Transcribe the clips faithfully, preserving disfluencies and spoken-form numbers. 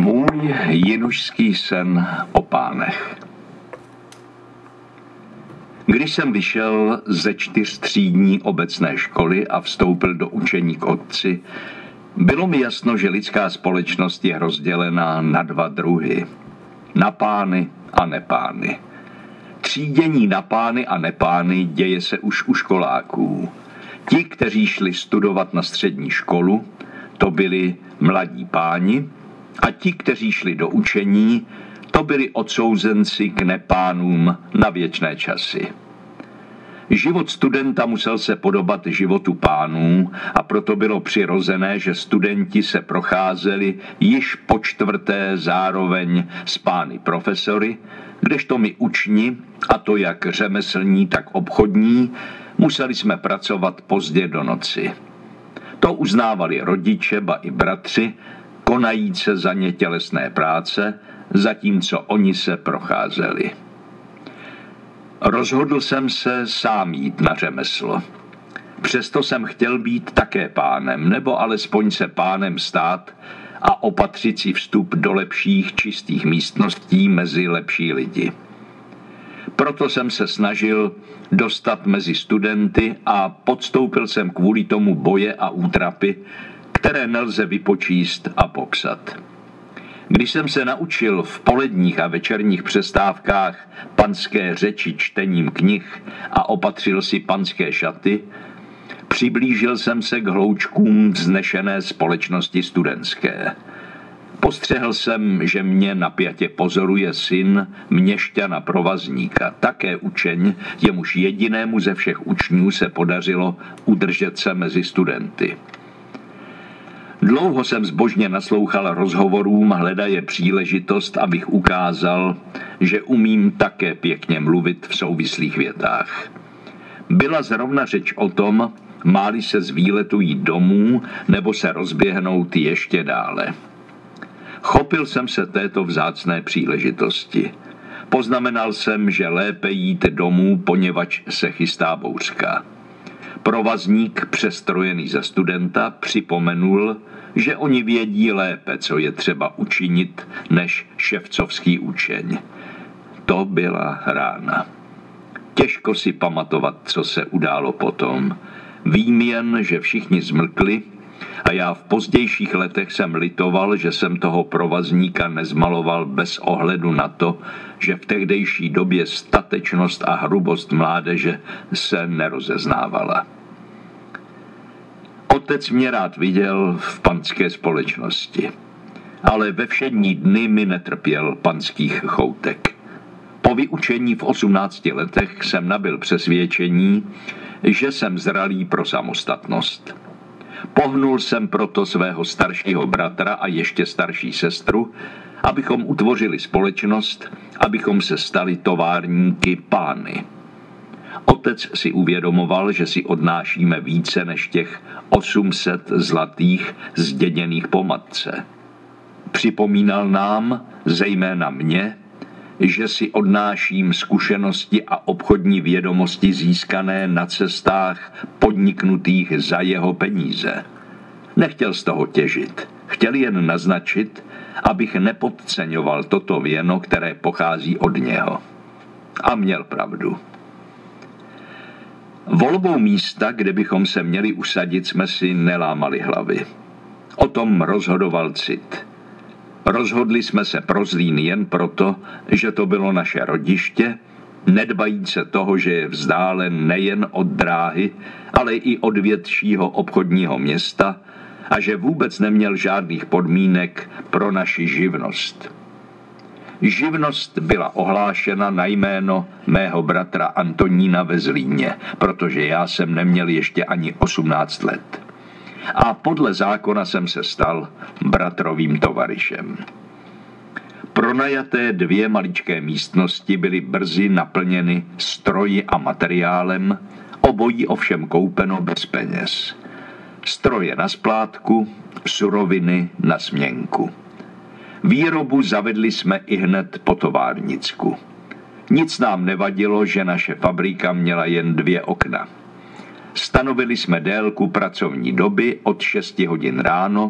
Můj jinušský sen o pánech. Když jsem vyšel ze čtyřtřídní obecné školy a vstoupil do učení k otci, bylo mi jasno, že lidská společnost je rozdělená na dva druhy. Na pány a nepány. Třídění na pány a nepány děje se už u školáků. Ti, kteří šli studovat na střední školu, to byli mladí páni, a ti, kteří šli do učení, to byli odsouzenci k nepánům na věčné časy. Život studenta musel se podobat životu pánů a proto bylo přirozené, že studenti se procházeli již po čtvrté zároveň s pány profesory, kdežto my učni, a to jak řemeslní, tak obchodní, museli jsme pracovat pozdě do noci. To uznávali rodiče, ba i bratři, konajíce za ně tělesné práce, zatímco oni se procházeli. Rozhodl jsem se sám jít na řemeslo. Přesto jsem chtěl být také pánem, nebo alespoň se pánem stát a opatřit si vstup do lepších, čistých místností mezi lepší lidi. Proto jsem se snažil dostat mezi studenty a podstoupil jsem kvůli tomu boje a útrapy, které nelze vypočíst a popsat. Když jsem se naučil v poledních a večerních přestávkách panské řeči čtením knih a opatřil si panské šaty, přiblížil jsem se k hloučkům vznešené společnosti studentské. Postřehl jsem, že mě napjatě pozoruje syn měšťana provazníka, také učeň, jemuž jedinému ze všech učňů se podařilo udržet se mezi studenty. Dlouho jsem zbožně naslouchal rozhovorům, hledaje příležitost, abych ukázal, že umím také pěkně mluvit v souvislých větách. Byla zrovna řeč o tom, máli se z výletu jít domů, nebo se rozběhnout ještě dále. Chopil jsem se této vzácné příležitosti. Poznamenal jsem, že lépe jít domů, poněvadž se chystá bouřka. Provazník, přestrojený za studenta, připomenul, že oni vědí lépe, co je třeba učinit, než ševcovský učeň. To byla rána. Těžko si pamatovat, co se událo potom. Vím jen, že všichni zmlkli a já v pozdějších letech jsem litoval, že jsem toho provazníka nezmaloval bez ohledu na to, že v tehdejší době statečnost a hrubost mládeže se nerozeznávala. Otec mě rád viděl v panské společnosti, ale ve všední dny mi netrpěl panských choutek. Po vyučení v osmnácti letech jsem nabyl přesvědčení, že jsem zralý pro samostatnost. Pohnul jsem proto svého staršího bratra a ještě starší sestru, abychom utvořili společnost, abychom se stali továrníky pány. Otec si uvědomoval, že si odnášíme více než těch osm set zlatých zděděných po matce. Připomínal nám, zejména mě, že si odnáším zkušenosti a obchodní vědomosti získané na cestách podniknutých za jeho peníze. Nechtěl z toho těžit, chtěl jen naznačit, abych nepodceňoval toto věno, které pochází od něho. A měl pravdu. Volbou místa, kde bychom se měli usadit, jsme si nelámali hlavy. O tom rozhodoval cit. Rozhodli jsme se pro Zlín jen proto, že to bylo naše rodiště, nedbajíc se toho, že je vzdálen nejen od dráhy, ale i od většího obchodního města a že vůbec neměl žádných podmínek pro naši živnost. Živnost byla ohlášena na jméno mého bratra Antonína ve Zlíně, protože já jsem neměl ještě ani osmnáct let. A podle zákona jsem se stal bratrovým tovaryšem. Pronajaté dvě maličké místnosti byly brzy naplněny stroji a materiálem, obojí ovšem koupeno bez peněz. Stroje na splátku, suroviny na směnku. Výrobu zavedli jsme i hned po továrnicku. Nic nám nevadilo, že naše fabrika měla jen dvě okna. Stanovili jsme délku pracovní doby od šesti hodin ráno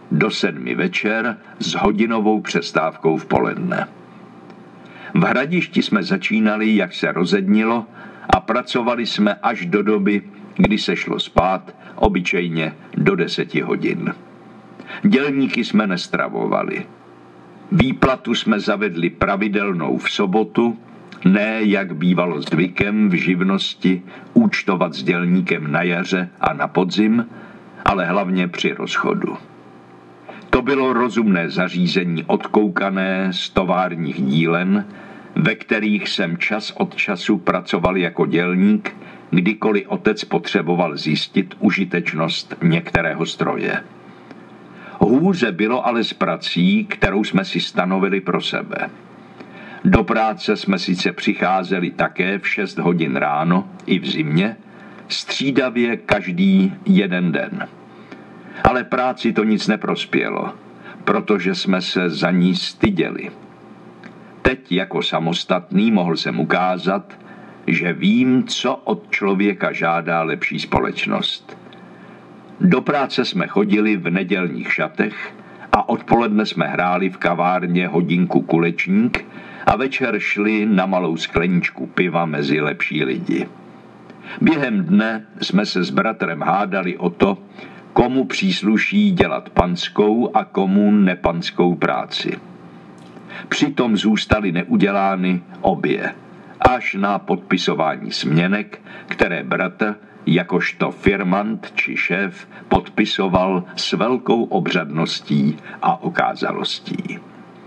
do sedmi večer s hodinovou přestávkou v poledne. V Hradišti jsme začínali, jak se rozednilo, a pracovali jsme až do doby, kdy se šlo spát, obyčejně do deseti hodin. Dělníky jsme nestravovali. Výplatu jsme zavedli pravidelnou v sobotu, ne jak bývalo zvykem v živnosti účtovat s dělníkem na jaře a na podzim, ale hlavně při rozchodu. To bylo rozumné zařízení odkoukané z továrních dílen, ve kterých jsem čas od času pracoval jako dělník, kdykoliv otec potřeboval zjistit užitečnost některého stroje. Hůře bylo ale s prací, kterou jsme si stanovili pro sebe. Do práce jsme sice přicházeli také v šest hodin ráno i v zimě, střídavě každý jeden den. Ale práci to nic neprospělo, protože jsme se za ní styděli. Teď jako samostatný mohl jsem ukázat, že vím, co od člověka žádá lepší společnost. Do práce jsme chodili v nedělních šatech a odpoledne jsme hráli v kavárně hodinku kulečník a večer šli na malou skleničku piva mezi lepší lidi. Během dne jsme se s bratrem hádali o to, komu přísluší dělat panskou a komu nepanskou práci. Přitom zůstaly neudělány obě, až na podpisování směnek, které bratr jakožto firmant či šéf podpisoval s velkou obřadností a okázalostí.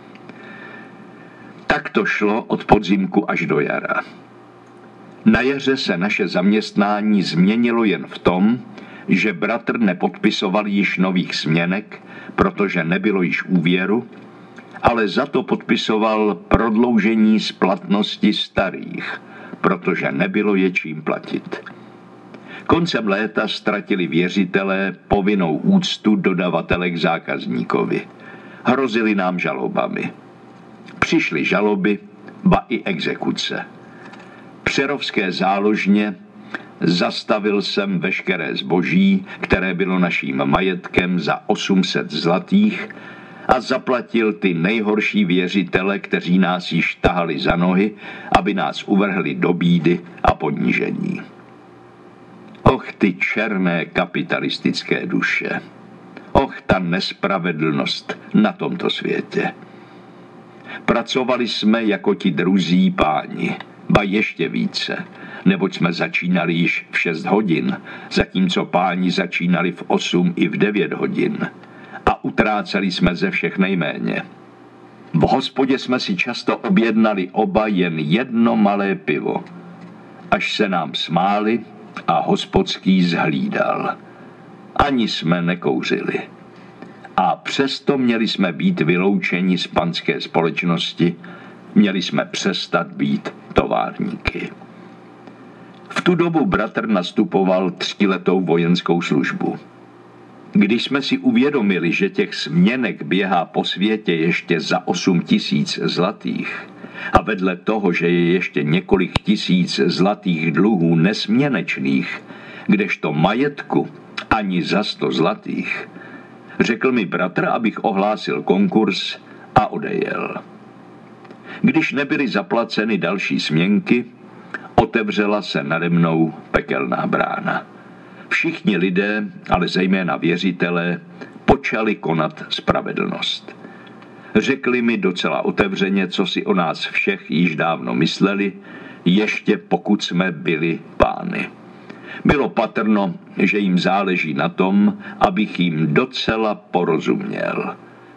Tak to šlo od podzimku až do jara. Na jaře se naše zaměstnání změnilo jen v tom, že bratr nepodpisoval již nových směnek, protože nebylo již úvěru, ale za to podpisoval prodloužení splatnosti starých, protože nebylo je čím platit. Koncem léta ztratili věřitelé povinnou úctu dodavatele k zákazníkovi. Hrozili nám žalobami. Přišly žaloby, ba i exekuce. Přerovské záložně zastavil jsem veškeré zboží, které bylo naším majetkem, za osm set zlatých a zaplatil ty nejhorší věřitele, kteří nás již tahali za nohy, aby nás uvrhli do bídy a ponížení. Och, ty černé kapitalistické duše. Och, ta nespravedlnost na tomto světě. Pracovali jsme jako ti druzí páni, ba ještě více, neboť jsme začínali již v šest hodin, zatímco páni začínali v osm i v devět hodin. A utráceli jsme ze všech nejméně. V hospodě jsme si často objednali oba jen jedno malé pivo, až se nám smáli a hospodský zhlídal. Ani jsme nekouřili. A přesto měli jsme být vyloučeni z panské společnosti, měli jsme přestat být továrníky. V tu dobu bratr nastupoval tříletou vojenskou službu. Když jsme si uvědomili, že těch směnek běhá po světě ještě za osm tisíc zlatých a vedle toho, že je ještě několik tisíc zlatých dluhů nesměnečných, kdežto majetku ani za sto zlatých, řekl mi bratr, abych ohlásil konkurs a odejel. Když nebyly zaplaceny další směnky, otevřela se nade mnou pekelná brána. Všichni lidé, ale zejména věřitelé, počali konat spravedlnost. Řekli mi docela otevřeně, co si o nás všech již dávno mysleli, ještě pokud jsme byli pány. Bylo patrno, že jim záleží na tom, abych jim docela porozuměl.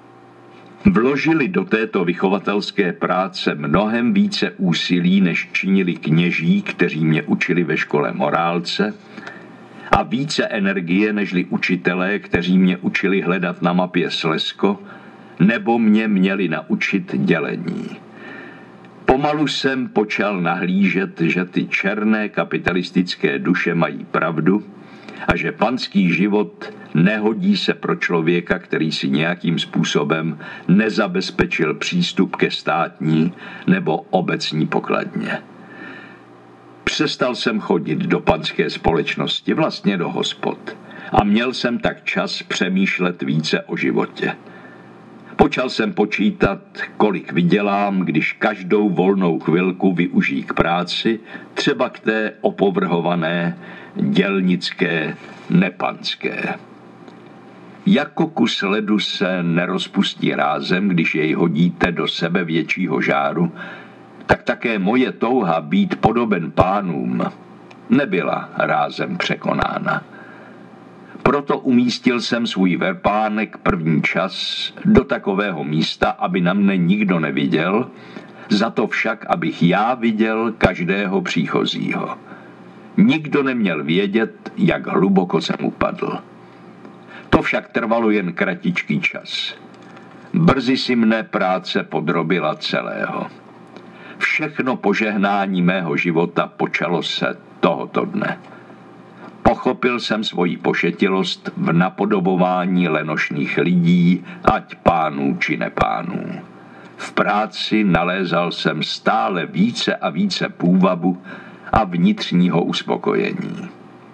Vložili do této vychovatelské práce mnohem více úsilí, než činili kněží, kteří mě učili ve škole morálce, a více energie, nežli učitelé, kteří mě učili hledat na mapě Slezsko, nebo mě měli naučit dělení. Pomalu jsem počal nahlížet, že ty černé kapitalistické duše mají pravdu a že panský život nehodí se pro člověka, který si nějakým způsobem nezabezpečil přístup ke státní nebo obecní pokladně. Přestal jsem chodit do panské společnosti, vlastně do hospod, a měl jsem tak čas přemýšlet více o životě. Počal jsem počítat, kolik vydělám, když každou volnou chvilku využijí k práci, třeba k té opovrhované, dělnické, nepanské. Jako kus ledu se nerozpustí rázem, když jej hodíte do sebe většího žáru, tak také moje touha být podoben pánům nebyla rázem překonána. Proto umístil jsem svůj verpánek první čas do takového místa, aby na mne nikdo neviděl, za to však, abych já viděl každého příchozího. Nikdo neměl vědět, jak hluboko jsem upadl. To však trvalo jen kratičký čas. Brzy si mne práce podrobila celého. Všechno požehnání mého života počalo se tohoto dne. Pochopil jsem svoji pošetilost v napodobování lenošných lidí, ať pánů či nepánů. V práci nalézal jsem stále více a více půvabu a vnitřního uspokojení.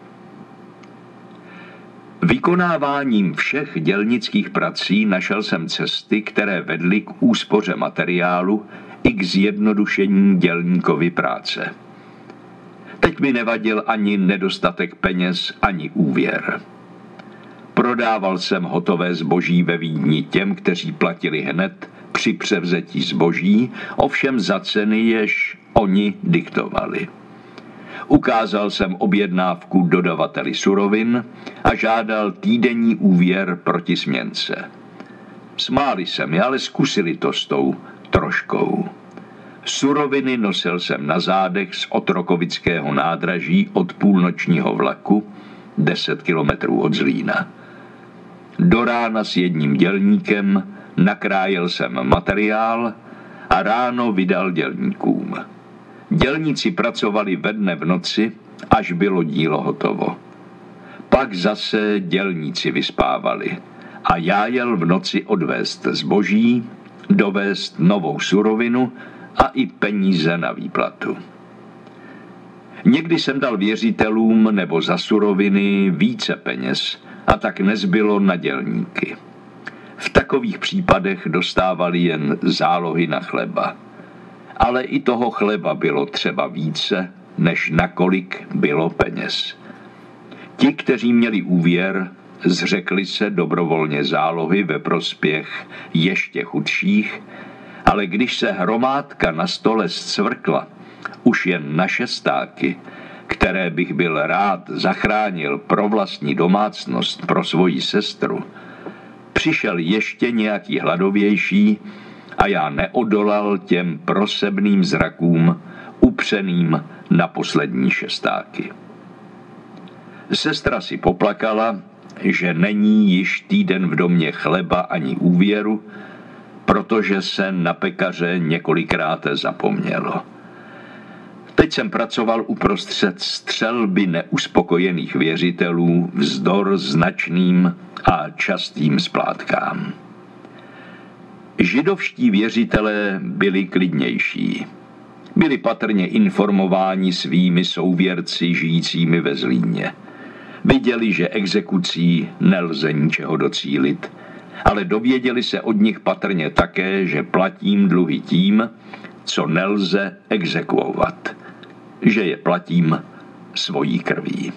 Vykonáváním všech dělnických prací našel jsem cesty, které vedly k úspoře materiálu i k zjednodušení dělníkovy práce. Teď mi nevadil ani nedostatek peněz, ani úvěr. Prodával jsem hotové zboží ve Vídni těm, kteří platili hned při převzetí zboží, ovšem za ceny, jež oni diktovali. Ukázal jsem objednávku dodavateli surovin a žádal týdenní úvěr proti směnce. Smáli se mi, ale zkusili to s tou troškou. Suroviny nosil jsem na zádech z Otrokovického nádraží od půlnočního vlaku, deset kilometrů od Zlína. Do rána s jedním dělníkem nakrájel jsem materiál a ráno vydal dělníkům. Dělníci pracovali ve dne v noci, až bylo dílo hotovo. Pak zase dělníci vyspávali a já jel v noci odvést zboží, dovést novou surovinu a i peníze na výplatu. Někdy jsem dal věřitelům nebo za suroviny více peněz a tak nezbylo na dělníky. V takových případech dostávali jen zálohy na chleba. Ale i toho chleba bylo třeba více, než nakolik bylo peněz. Ti, kteří měli úvěr, zřekli se dobrovolně zálohy ve prospěch ještě chudších, ale když se hromádka na stole zcvrkla, už jen na šestáky, které bych byl rád zachránil pro vlastní domácnost, pro svoji sestru, přišel ještě nějaký hladovější a já neodolal těm prosebným zrakům upřeným na poslední šestáky. Sestra si poplakala, že není již týden v domě chleba ani úvěru, protože se na pekaře několikrát zapomnělo. Teď jsem pracoval uprostřed střelby neuspokojených věřitelů vzdor značným a častým splátkám. Židovští věřitelé byli klidnější. Byli patrně informováni svými souvěrci žijícími ve Zlíně. Viděli, že exekucí nelze ničeho docílit, ale dověděli se od nich patrně také, že platím dluhy tím, co nelze exekuovat, že je platím svojí krví.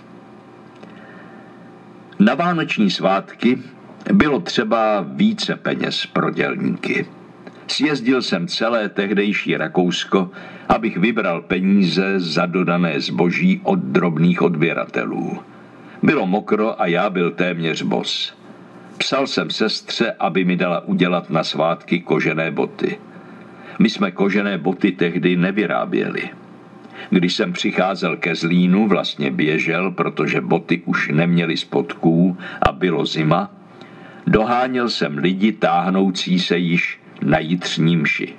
Na vánoční svátky bylo třeba více peněz pro dělníky. Sjezdil jsem celé tehdejší Rakousko, abych vybral peníze za dodané zboží od drobných odběratelů. Bylo mokro a já byl téměř bos. Psal jsem sestře, aby mi dala udělat na svátky kožené boty. My jsme kožené boty tehdy nevyráběli. Když jsem přicházel ke Zlínu, vlastně běžel, protože boty už neměly spodků a bylo zima, doháněl jsem lidi táhnoucí se již na jitřní mši.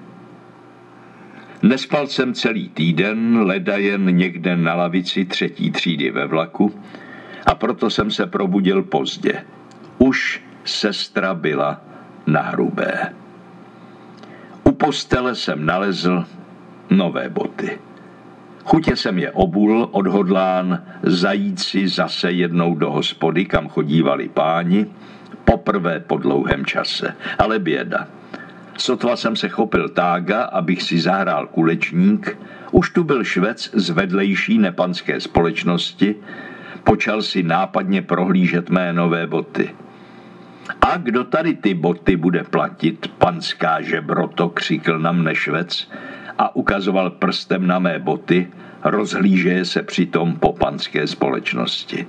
Nespal jsem celý týden, leda jen někde na lavici třetí třídy ve vlaku, a proto jsem se probudil pozdě. Už sestra byla na hrubé. U postele jsem nalezl nové boty. Chutě jsem je obul, odhodlán zajít si zase jednou do hospody, kam chodívali páni, poprvé po dlouhém čase. Ale běda. Sotva jsem se chopil tága, abych si zahrál kulečník, už tu byl Švec z vedlejší nepanské společnosti, počal si nápadně prohlížet mé nové boty. A kdo tady ty boty bude platit, panská žebroto, křikl na mne Švec a ukazoval prstem na mé boty, rozhlížeje se přitom po panské společnosti.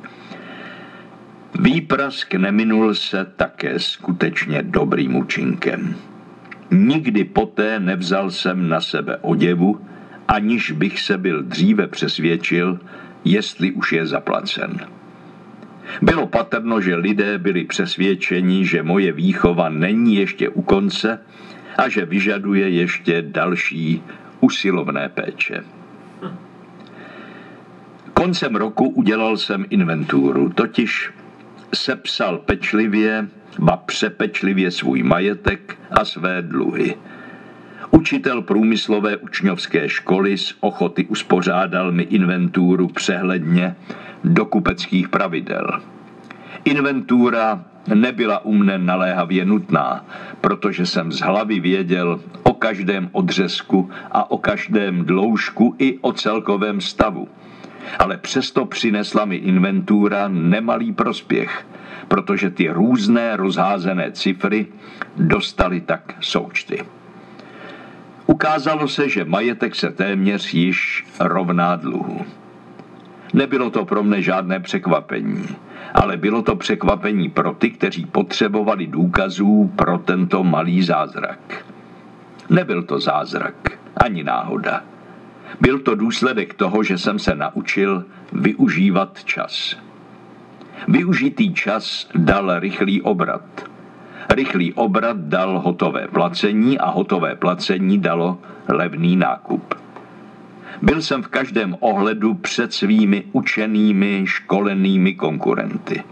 Výprask neminul se také skutečně dobrým účinkem. Nikdy poté nevzal jsem na sebe oděvu, aniž bych se byl dříve přesvědčil, jestli už je zaplacen. Bylo patrno, že lidé byli přesvědčeni, že moje výchova není ještě u konce a že vyžaduje ještě další usilovné péče. Koncem roku udělal jsem inventuru, totiž sepsal pečlivě, ba přepečlivě svůj majetek a své dluhy. Učitel průmyslové učňovské školy z ochoty uspořádal mi inventuru přehledně do kupeckých pravidel. Inventura nebyla u mne naléhavě nutná, protože jsem z hlavy věděl o každém odřezku a o každém dloužku i o celkovém stavu. Ale přesto přinesla mi inventura nemalý prospěch, protože ty různé rozházené cifry dostaly tak součty. Ukázalo se, že majetek se téměř již rovná dluhu. Nebylo to pro mne žádné překvapení, ale bylo to překvapení pro ty, kteří potřebovali důkazů pro tento malý zázrak. Nebyl to zázrak, ani náhoda. Byl to důsledek toho, že jsem se naučil využívat čas. Využitý čas dal rychlý obrat. Rychlý obrat dal hotové placení a hotové placení dalo levný nákup. Byl jsem v každém ohledu před svými učenými, školenými konkurenty.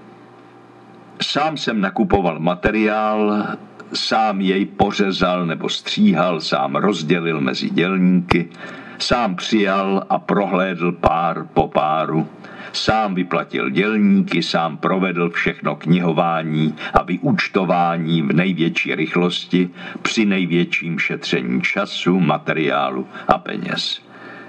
Sám jsem nakupoval materiál, sám jej pořezal nebo stříhal, sám rozdělil mezi dělníky, sám přijal a prohlédl pár po páru, sám vyplatil dělníky, sám provedl všechno knihování a vyúčtování v největší rychlosti při největším šetření času, materiálu a peněz.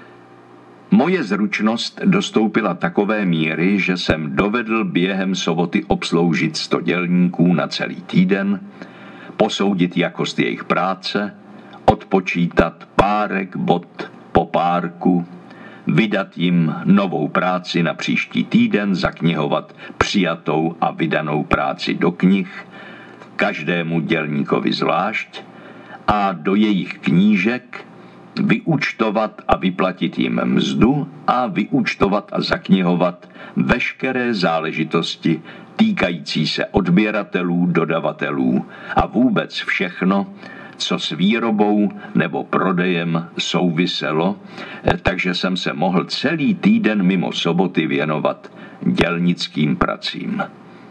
Moje zručnost dostoupila takové míry, že jsem dovedl během soboty obsloužit sto dělníků na celý týden, posoudit jakost jejich práce, odpočítat párek bod po párku, vydat jim novou práci na příští týden, zaknihovat přijatou a vydanou práci do knih, každému dělníkovi zvlášť, a do jejich knížek vyúčtovat a vyplatit jim mzdu a vyúčtovat a zaknihovat veškeré záležitosti týkající se odběratelů, dodavatelů a vůbec všechno, co s výrobou nebo prodejem souviselo, takže jsem se mohl celý týden mimo soboty věnovat dělnickým pracím.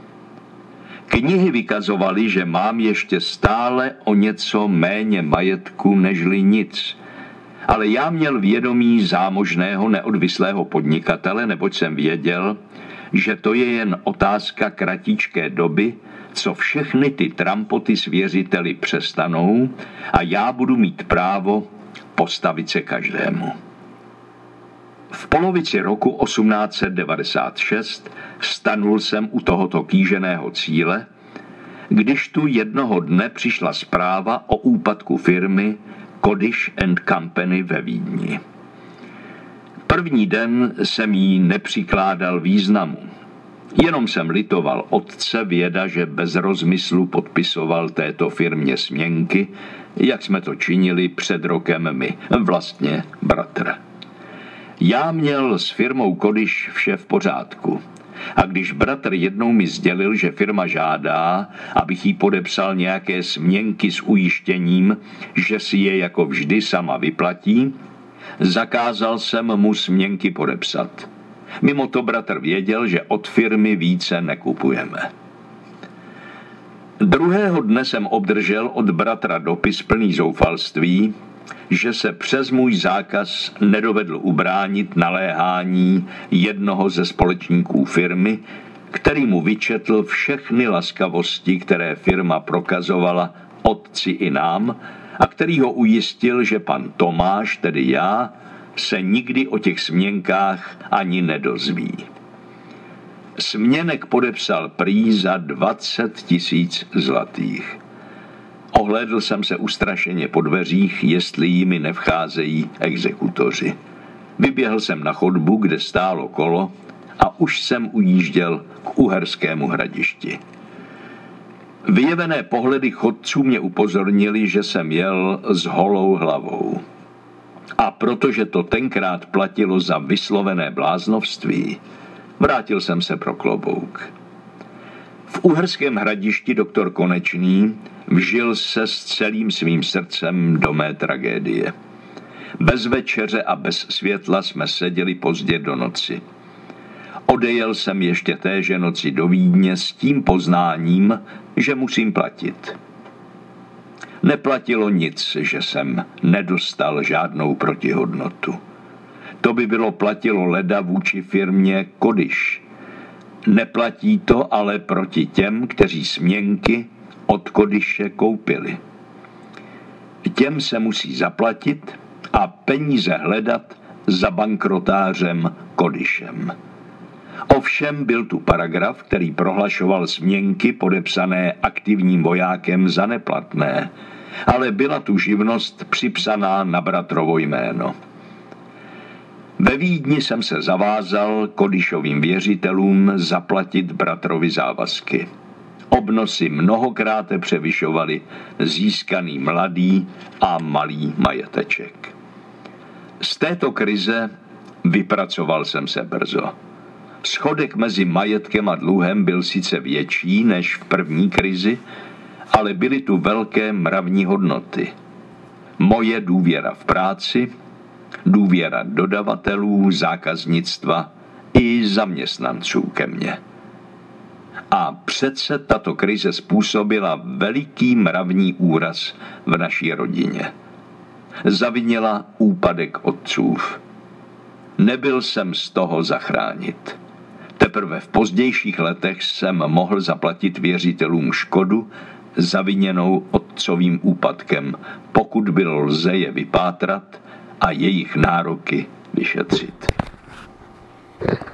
Knihy vykazovaly, že mám ještě stále o něco méně majetku nežli nic, ale já měl vědomí zámožného neodvislého podnikatele, neboť jsem věděl, že to je jen otázka kratičké doby, co všechny ty trampoty s věřiteli přestanou a já budu mít právo postavit se každému. V polovici roku osmnáct set devadesát šest stanul jsem u tohoto kýženého cíle, když tu jednoho dne přišla zpráva o úpadku firmy Kodish and Company ve Vídni. První den jsem jí nepřikládal významu. Jenom jsem litoval otce, věda, že bez rozmyslu podpisoval této firmě směnky, jak jsme to činili před rokem my, vlastně bratr. Já měl s firmou Kodish vše v pořádku. A když bratr jednou mi sdělil, že firma žádá, abych jí podepsal nějaké směnky s ujištěním, že si je jako vždy sama vyplatí, zakázal jsem mu směnky podepsat. Mimo to bratr věděl, že od firmy více nekupujeme. Druhého dne jsem obdržel od bratra dopis plný zoufalství, že se přes můj zákaz nedovedl ubránit naléhání jednoho ze společníků firmy, který mu vyčetl všechny laskavosti, které firma prokazovala otci i nám, a který ho ujistil, že pan Tomáš, tedy já, se nikdy o těch směnkách ani nedozví. Směnek podepsal prý za dvacet tisíc zlatých. Ohlédl jsem se ustrašeně po dveřích, jestli jimi nevcházejí exekutoři. Vyběhl jsem na chodbu, kde stálo kolo, a už jsem ujížděl k Uherskému Hradišti. Vyjevené pohledy chodců mě upozornili, že jsem jel s holou hlavou. A protože to tenkrát platilo za vyslovené bláznovství, vrátil jsem se pro klobouk. V Uherském Hradišti doktor Konečný vžil se s celým svým srdcem do mé tragédie. Bez večeře a bez světla jsme seděli pozdě do noci. Odejel jsem ještě téže noci do Vídně s tím poznáním, že musím platit. Neplatilo nic, že jsem nedostal žádnou protihodnotu. To by bylo platilo leda vůči firmě Kodyš. Neplatí to ale proti těm, kteří směnky od Kodyše koupili. Těm se musí zaplatit a peníze hledat za bankrotářem Kodyšem. Ovšem byl tu paragraf, který prohlašoval směnky podepsané aktivním vojákem za neplatné, ale byla tu živnost připsaná na bratrovo jméno. Ve Vídni jsem se zavázal Kodyšovým věřitelům zaplatit bratrovi závazky. Obnosy mnohokrát převyšovaly získaný mladý a malý majeteček. Z této krize vypracoval jsem se brzo. Schodek mezi majetkem a dluhem byl sice větší než v první krizi, ale byly tu velké mravní hodnoty. Moje důvěra v práci, důvěra dodavatelů, zákaznictva i zaměstnanců ke mně. A přece tato krize způsobila veliký mravní úraz v naší rodině. Zavinila úpadek otcův. Nebyl jsem z toho zachránit. Teprve v pozdějších letech jsem mohl zaplatit věřitelům škodu zaviněnou otcovým úpadkem, pokud bylo lze je vypátrat a jejich nároky vyšetřit.